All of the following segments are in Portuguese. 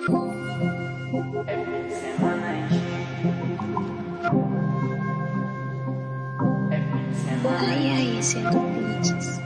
E aí, sendo beats.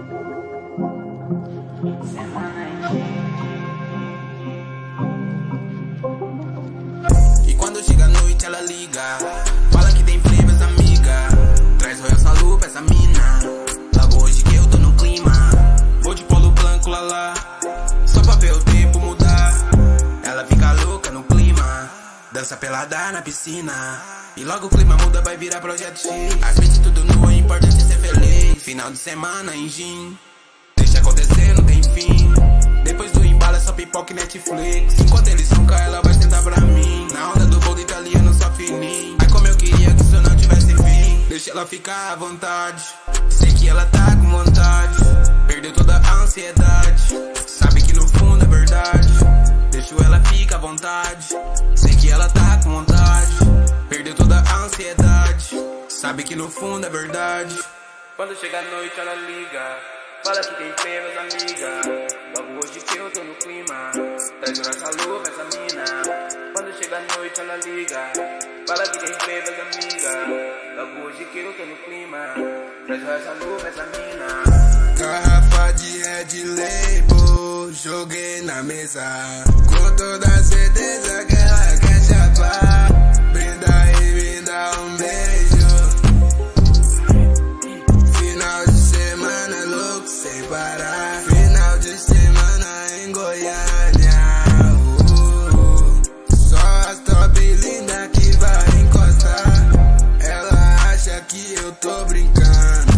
E quando chega a noite ela liga, fala que tem flavors, amiga. Traz Royal Salud pra essa mina. Logo hoje que eu tô no clima. Vou de polo branco lá, só pra ver o tempo mudar. Ela fica louca no clima, dança pelada na piscina. E logo o clima muda, vai virar projeto X. As vezes tudo nu, é importante ser feliz. Final de semana em gin, deixa acontecer, não tem fim. Depois do embalo é só pipoca e Netflix. Enquanto eles roncam, ela vai sentar pra mim. Na onda do bolo italiano, só fininho. Ai como eu queria que isso não tivesse fim. Deixa ela ficar à vontade, sei que ela tá com vontade. Perdeu toda a ansiedade, sabe que no fundo é verdade. Deixo ela ficar à vontade, sei que ela tá com vontade. Perdeu toda a ansiedade, sabe que no fundo é verdade. Quando chega a noite ela liga, fala que tem flavors, amiga. Logo hoje que eu tô no clima, traz o nossa lua pra essa mina. Quando chega a noite ela liga, fala que tem flavors, amiga. Logo hoje que eu tô no clima, traz o nossa lua pra essa mina. Garrafa de Red Label, joguei na mesa, com toda certeza que ela quer chapar. Brinda e me dá um beijo. Final de semana louco sem parar. Final de semana em Goiânia. Só as top linda que vai encostar. Ela acha que eu tô brincando.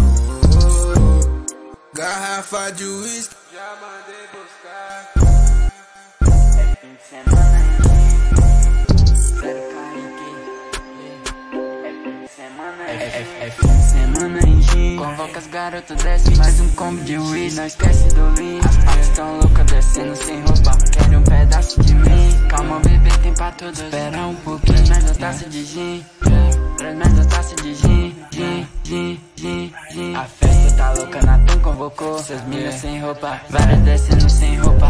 Garrafa de uísque já mandei buscar. É fim de semana em Zero Kaique. É fim de semana em G. Convoca as garotas, desce mais um combo de whisky. Não esquece do lean. As tão louca descendo sem roupa, querem um pedaço de mim. Calma bebê, tem pra todos. Espera um pouquinho, mais uma taça de gin. Traz mais uma taça de gin. A festa tá louca, Natan convocou. Seus minas sem roupa, várias descendo sem roupa.